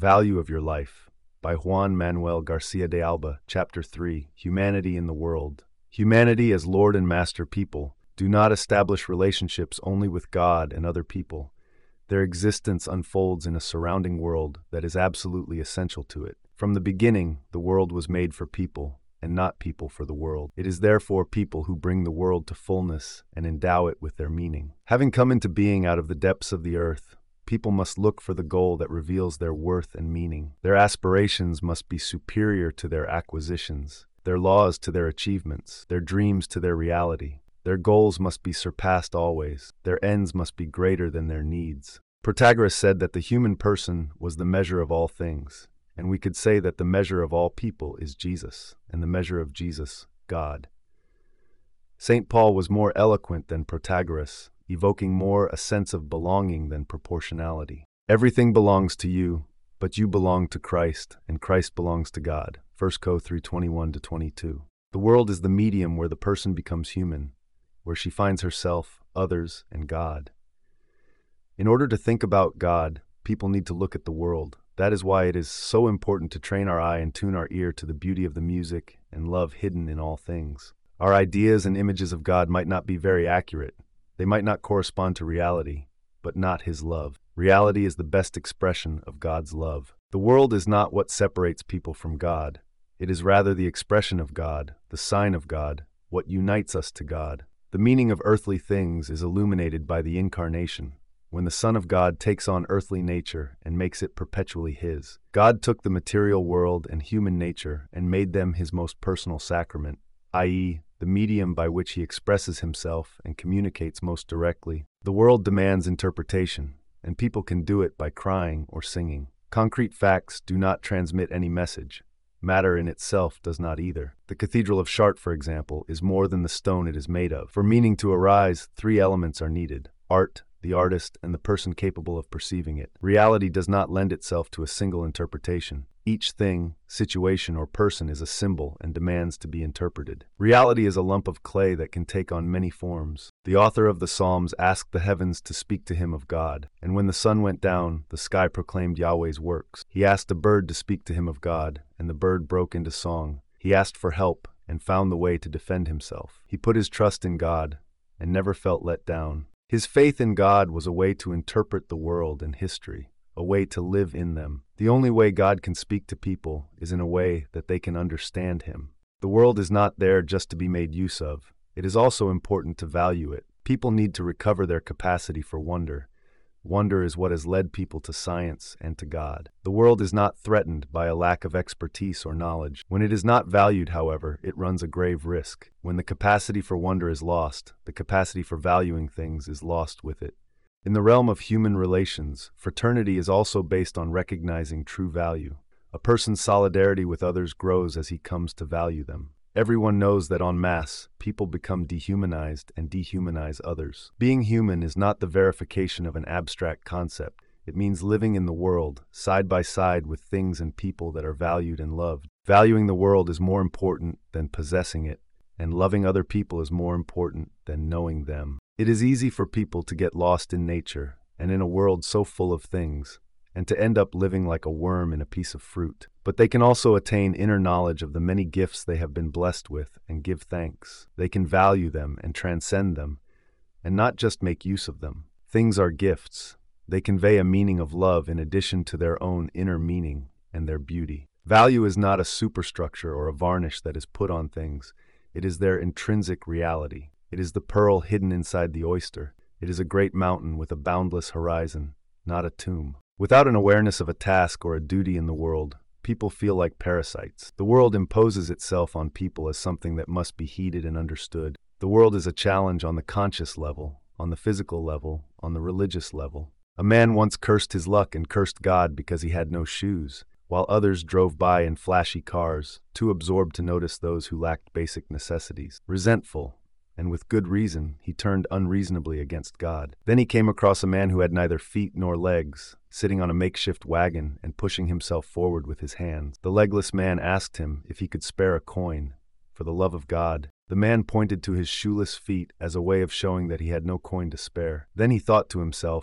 Value of Your Life by Juan Manuel Garcia de Alba, Chapter 3, Humanity in the World. Humanity as Lord and Master people do not establish relationships only with God and other people. Their existence unfolds in a surrounding world that is absolutely essential to it. From the beginning, the world was made for people, and not people for the world. It is therefore people who bring the world to fullness and endow it with their meaning. Having come into being out of the depths of the earth, people must look for the goal that reveals their worth and meaning. Their aspirations must be superior to their acquisitions, their laws to their achievements, their dreams to their reality. Their goals must be surpassed always. Their ends must be greater than their needs. Protagoras said that the human person was the measure of all things, and we could say that the measure of all people is Jesus, and the measure of Jesus, God. St. Paul was more eloquent than Protagoras, evoking more a sense of belonging than proportionality. Everything belongs to you, but you belong to Christ, and Christ belongs to God. 1 Cor 3:21-22. The world is the medium where the person becomes human, where she finds herself, others, and God. In order to think about God, people need to look at the world. That is why it is so important to train our eye and tune our ear to the beauty of the music and love hidden in all things. Our ideas and images of God might not be very accurate. They might not correspond to reality, but not His love. Reality is the best expression of God's love. The world is not what separates people from God. It is rather the expression of God, the sign of God, what unites us to God. The meaning of earthly things is illuminated by the Incarnation, when the Son of God takes on earthly nature and makes it perpetually His. God took the material world and human nature and made them His most personal sacrament, i.e., the medium by which He expresses Himself and communicates most directly. The world demands interpretation, and people can do it by crying or singing. Concrete facts do not transmit any message. Matter in itself does not either. The Cathedral of Chartres, for example, is more than the stone it is made of. For meaning to arise, three elements are needed: art, the artist, and the person capable of perceiving it. Reality does not lend itself to a single interpretation. Each thing, situation, or person is a symbol and demands to be interpreted. Reality is a lump of clay that can take on many forms. The author of the Psalms asked the heavens to speak to him of God, and when the sun went down, the sky proclaimed Yahweh's works. He asked a bird to speak to him of God, and the bird broke into song. He asked for help and found the way to defend himself. He put his trust in God and never felt let down. His faith in God was a way to interpret the world and history, a way to live in them. The only way God can speak to people is in a way that they can understand Him. The world is not there just to be made use of. It is also important to value it. People need to recover their capacity for wonder. Wonder is what has led people to science and to God. The world is not threatened by a lack of expertise or knowledge. When it is not valued, however, it runs a grave risk. When the capacity for wonder is lost, the capacity for valuing things is lost with it. In the realm of human relations, fraternity is also based on recognizing true value. A person's solidarity with others grows as he comes to value them. Everyone knows that en masse, people become dehumanized and dehumanize others. Being human is not the verification of an abstract concept. It means living in the world, side by side with things and people that are valued and loved. Valuing the world is more important than possessing it, and loving other people is more important than knowing them. It is easy for people to get lost in nature and in a world so full of things, and to end up living like a worm in a piece of fruit. But they can also attain inner knowledge of the many gifts they have been blessed with and give thanks. They can value them and transcend them, and not just make use of them. Things are gifts. They convey a meaning of love in addition to their own inner meaning and their beauty. Value is not a superstructure or a varnish that is put on things. It is their intrinsic reality. It is the pearl hidden inside the oyster. It is a great mountain with a boundless horizon, not a tomb. Without an awareness of a task or a duty in the world, people feel like parasites. The world imposes itself on people as something that must be heeded and understood. The world is a challenge on the conscious level, on the physical level, on the religious level. A man once cursed his luck and cursed God because he had no shoes, while others drove by in flashy cars, too absorbed to notice those who lacked basic necessities. Resentful, and with good reason, he turned unreasonably against God. Then he came across a man who had neither feet nor legs, sitting on a makeshift wagon and pushing himself forward with his hands. The legless man asked him if he could spare a coin. For the love of God, the man pointed to his shoeless feet as a way of showing that he had no coin to spare. Then he thought to himself,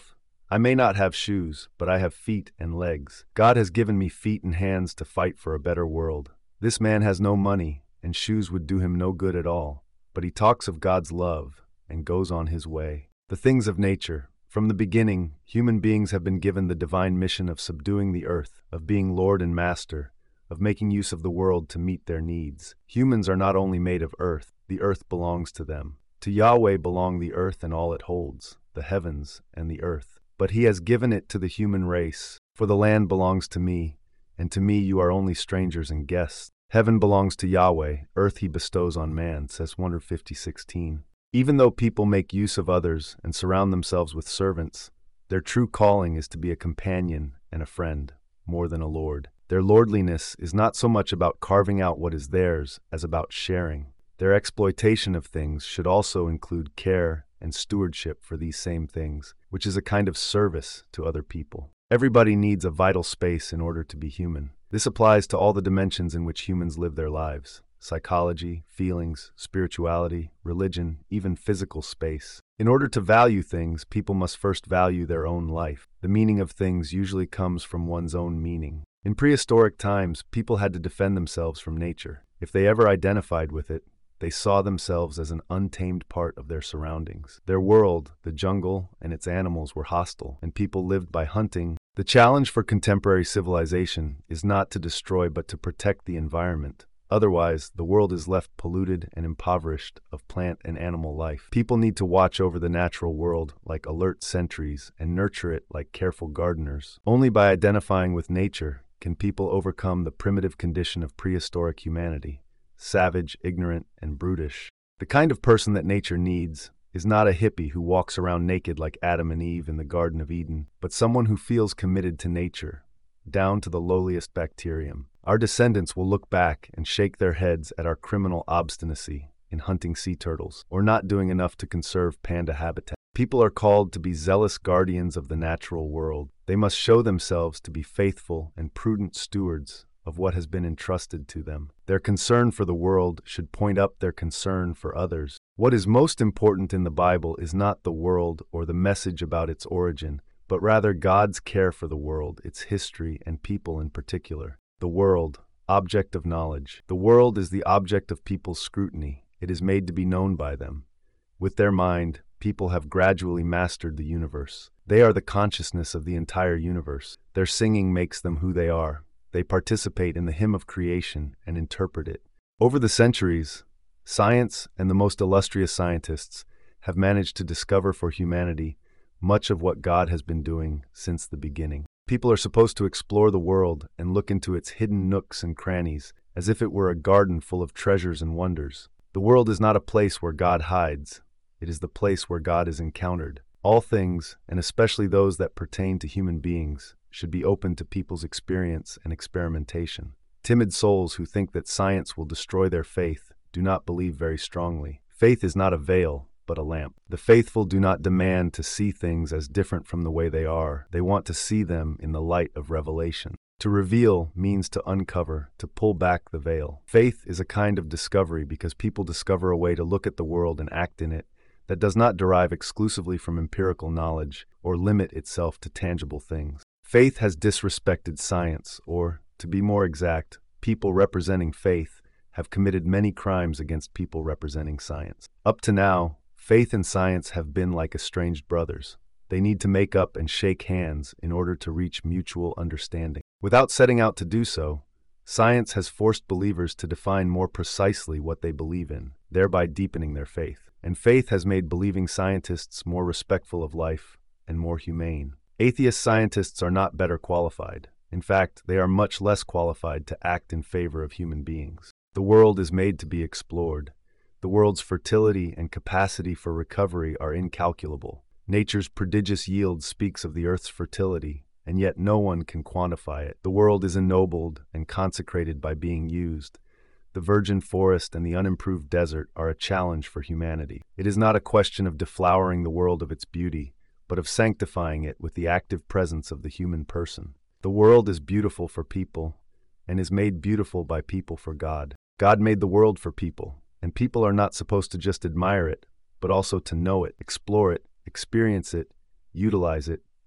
I may not have shoes, but I have feet and legs. God has given me feet and hands to fight for a better world. This man has no money, and shoes would do him no good at all. But he talks of God's love and goes on his way. The things of nature. From the beginning, human beings have been given the divine mission of subduing the earth, of being Lord and Master, of making use of the world to meet their needs. Humans are not only made of earth, the earth belongs to them. To Yahweh belong the earth and all it holds, the heavens and the earth. But he has given it to the human race, for the land belongs to me, and to me you are only strangers and guests. Heaven belongs to Yahweh, earth he bestows on man, says 150:16. Even though people make use of others and surround themselves with servants, their true calling is to be a companion and a friend, more than a lord. Their lordliness is not so much about carving out what is theirs as about sharing. Their exploitation of things should also include care and stewardship for these same things, which is a kind of service to other people. Everybody needs a vital space in order to be human. This applies to all the dimensions in which humans live their lives: psychology, feelings, spirituality, religion, even physical space. In order to value things, people must first value their own life. The meaning of things usually comes from one's own meaning. In prehistoric times, people had to defend themselves from nature. If they ever identified with it, they saw themselves as an untamed part of their surroundings. Their world, the jungle, and its animals were hostile, and people lived by hunting. The challenge for contemporary civilization is not to destroy but to protect the environment. Otherwise, the world is left polluted and impoverished of plant and animal life. People need to watch over the natural world like alert sentries and nurture it like careful gardeners. Only by identifying with nature can people overcome the primitive condition of prehistoric humanity: savage, ignorant, and brutish. The kind of person that nature needs is not a hippie who walks around naked like Adam and Eve in the Garden of Eden, but someone who feels committed to nature, down to the lowliest bacterium. Our descendants will look back and shake their heads at our criminal obstinacy in hunting sea turtles, or not doing enough to conserve panda habitat. People are called to be zealous guardians of the natural world. They must show themselves to be faithful and prudent stewards of what has been entrusted to them. Their concern for the world should point up their concern for others. What is most important in the Bible is not the world or the message about its origin, but rather God's care for the world, its history, and people in particular. The world, object of knowledge. The world is the object of people's scrutiny. It is made to be known by them. With their mind, people have gradually mastered the universe. They are the consciousness of the entire universe. Their singing makes them who they are. They participate in the hymn of creation and interpret it. Over the centuries, science and the most illustrious scientists have managed to discover for humanity much of what God has been doing since the beginning. People are supposed to explore the world and look into its hidden nooks and crannies as if it were a garden full of treasures and wonders. The world is not a place where God hides. It is the place where God is encountered. All things, and especially those that pertain to human beings, should be open to people's experience and experimentation. Timid souls who think that science will destroy their faith do not believe very strongly. Faith is not a veil, but a lamp. The faithful do not demand to see things as different from the way they are. They want to see them in the light of revelation. To reveal means to uncover, to pull back the veil. Faith is a kind of discovery because people discover a way to look at the world and act in it that does not derive exclusively from empirical knowledge or limit itself to tangible things. Faith has disrespected science, or, to be more exact, people representing faith have committed many crimes against people representing science. Up to now, faith and science have been like estranged brothers. They need to make up and shake hands in order to reach mutual understanding. Without setting out to do so, science has forced believers to define more precisely what they believe in, thereby deepening their faith. And faith has made believing scientists more respectful of life and more humane. Atheist scientists are not better qualified. In fact, they are much less qualified to act in favor of human beings. The world is made to be explored. The world's fertility and capacity for recovery are incalculable. Nature's prodigious yield speaks of the earth's fertility, and yet no one can quantify it. The world is ennobled and consecrated by being used. The virgin forest and the unimproved desert are a challenge for humanity. It is not a question of deflowering the world of its beauty, but of sanctifying it with the active presence of the human person. The world is beautiful for people, and is made beautiful by people for God. God made the world for people, and people are not supposed to just admire it, but also to know it, explore it, experience it, utilize it,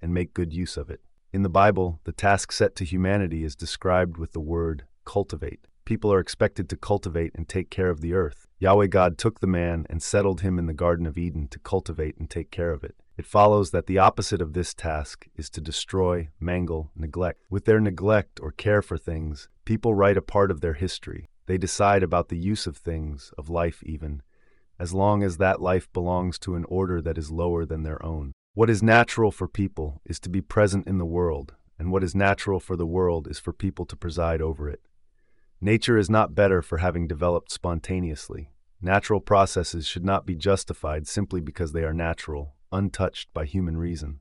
and make good use of it. In the Bible, the task set to humanity is described with the word cultivate. People are expected to cultivate and take care of the earth. Yahweh God took the man and settled him in the Garden of Eden to cultivate and take care of it. It follows that the opposite of this task is to destroy, mangle, neglect. With their neglect or care for things, people write a part of their history. They decide about the use of things, of life even, as long as that life belongs to an order that is lower than their own. What is natural for people is to be present in the world, and what is natural for the world is for people to preside over it. Nature is not better for having developed spontaneously. Natural processes should not be justified simply because they are natural, untouched by human reason.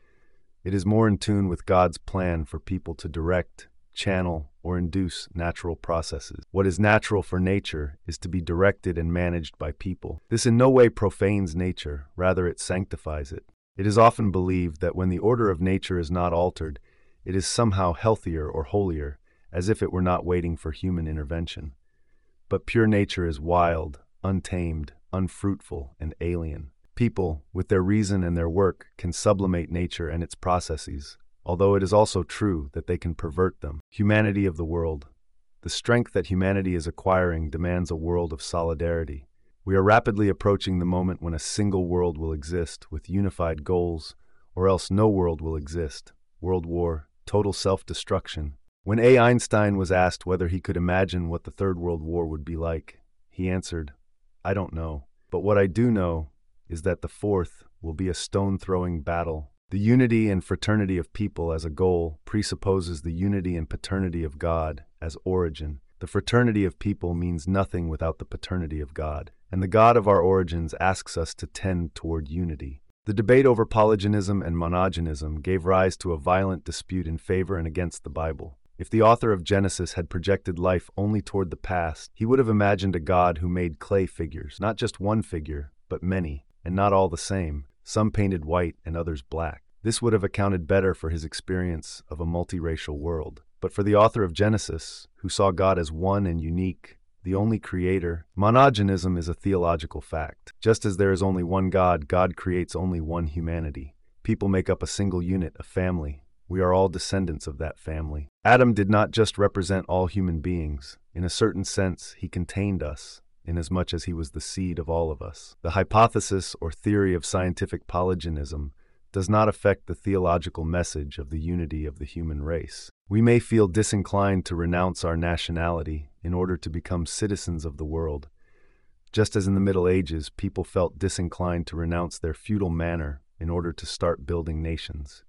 It is more in tune with God's plan for people to direct, channel, or induce natural processes. What is natural for nature is to be directed and managed by people. This in no way profanes nature, rather it sanctifies it. It is often believed that when the order of nature is not altered, it is somehow healthier or holier, as if it were not waiting for human intervention. But pure nature is wild, untamed, unfruitful, and alien. People, with their reason and their work, can sublimate nature and its processes, although it is also true that they can pervert them. Humanity of the world. The strength that humanity is acquiring demands a world of solidarity. We are rapidly approaching the moment when a single world will exist with unified goals, or else no world will exist. World war, total self-destruction. When A. Einstein was asked whether he could imagine what the Third World War would be like, he answered, "I don't know. But what I do know is that the fourth will be a stone-throwing battle." The unity and fraternity of people as a goal presupposes the unity and paternity of God as origin. The fraternity of people means nothing without the paternity of God, and the God of our origins asks us to tend toward unity. The debate over polygenism and monogenism gave rise to a violent dispute in favor and against the Bible. If the author of Genesis had projected life only toward the past, he would have imagined a God who made clay figures, not just one figure, but many, and not all the same, some painted white and others black. This would have accounted better for his experience of a multiracial world. But for the author of Genesis, who saw God as one and unique, the only creator, monogenism is a theological fact. Just as there is only one God, God creates only one humanity. People make up a single unit, a family. We are all descendants of that family. Adam did not just represent all human beings. In a certain sense, he contained us, inasmuch as he was the seed of all of us. The hypothesis or theory of scientific polygenism does not affect the theological message of the unity of the human race. We may feel disinclined to renounce our nationality in order to become citizens of the world, just as in the Middle Ages people felt disinclined to renounce their feudal manor in order to start building nations.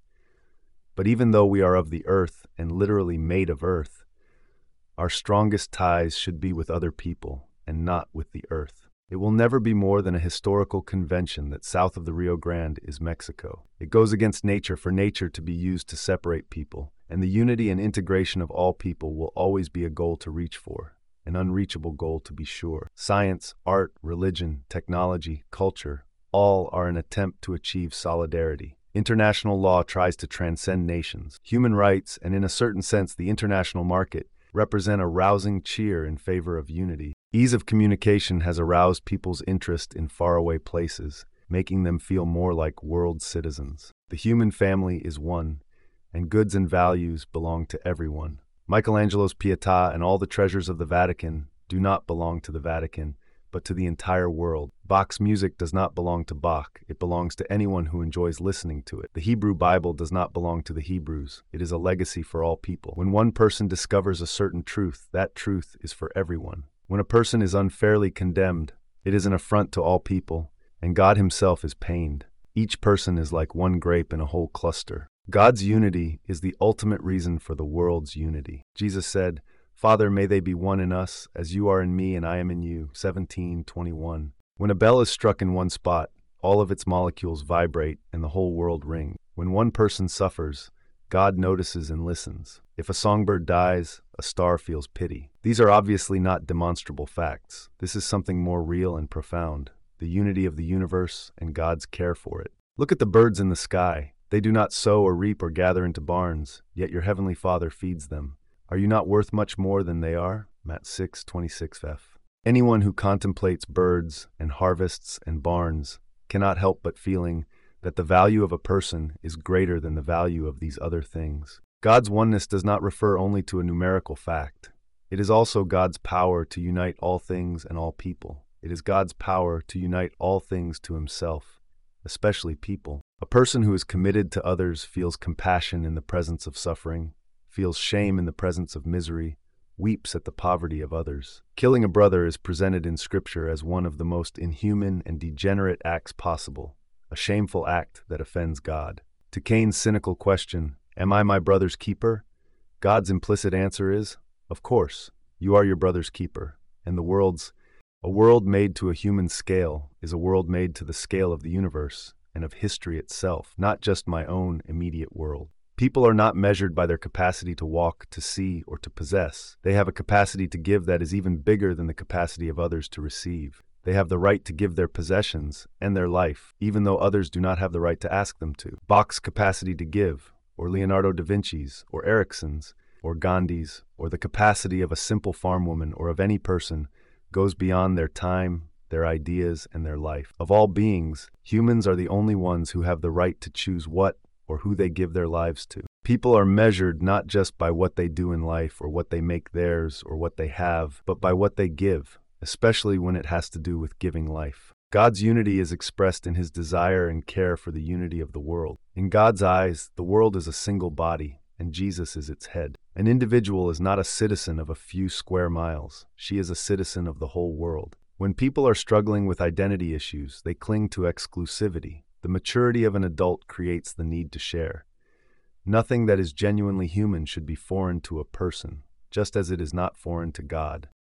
But even though we are of the earth and literally made of earth, our strongest ties should be with other people and not with the earth. It will never be more than a historical convention that south of the Rio Grande is Mexico. It goes against nature for nature to be used to separate people, and the unity and integration of all people will always be a goal to reach for, an unreachable goal to be sure. Science, art, religion, technology, culture, all are an attempt to achieve solidarity. International law tries to transcend nations. Human rights, and in a certain sense the international market, represent a rousing cheer in favor of unity. Ease of communication has aroused people's interest in faraway places, making them feel more like world citizens. The human family is one, and goods and values belong to everyone. Michelangelo's Pietà and all the treasures of the Vatican do not belong to the Vatican, but to the entire world. Bach's music does not belong to Bach. It belongs to anyone who enjoys listening to it. The Hebrew Bible does not belong to the Hebrews. It is a legacy for all people. When one person discovers a certain truth, that truth is for everyone. When a person is unfairly condemned, it is an affront to all people, and God himself is pained. Each person is like one grape in a whole cluster. God's unity is the ultimate reason for the world's unity. Jesus said, "Father, may they be one in us, as you are in me and I am in you." 17:21. When a bell is struck in one spot, all of its molecules vibrate and the whole world rings. When one person suffers, God notices and listens. If a songbird dies, a star feels pity. These are obviously not demonstrable facts. This is something more real and profound, the unity of the universe and God's care for it. Look at the birds in the sky. They do not sow or reap or gather into barns, yet your heavenly Father feeds them. Are you not worth much more than they are? Matt 6:26f. Anyone who contemplates birds and harvests and barns cannot help but feeling that the value of a person is greater than the value of these other things. God's oneness does not refer only to a numerical fact. It is also God's power to unite all things and all people. It is God's power to unite all things to himself, especially people. A person who is committed to others feels compassion in the presence of suffering, feels shame in the presence of misery, weeps at the poverty of others. Killing a brother is presented in Scripture as one of the most inhuman and degenerate acts possible, a shameful act that offends God. To Cain's cynical question, "Am I my brother's keeper?" God's implicit answer is, of course, you are your brother's keeper, and a world made to a human scale is a world made to the scale of the universe and of history itself, not just my own immediate world. People are not measured by their capacity to walk, to see, or to possess. They have a capacity to give that is even bigger than the capacity of others to receive. They have the right to give their possessions and their life, even though others do not have the right to ask them to. Bach's capacity to give, or Leonardo da Vinci's, or Ericsson's, or Gandhi's, or the capacity of a simple farm woman or of any person, goes beyond their time, their ideas, and their life. Of all beings, humans are the only ones who have the right to choose what or who they give their lives to. People are measured not just by what they do in life or what they make theirs or what they have, but by what they give, especially when it has to do with giving life. God's unity is expressed in his desire and care for the unity of the world. In God's eyes, the world is a single body, and Jesus is its head. An individual is not a citizen of a few square miles. She is a citizen of the whole world. When people are struggling with identity issues, they cling to exclusivity. The maturity of an adult creates the need to share. Nothing that is genuinely human should be foreign to a person, just as it is not foreign to God.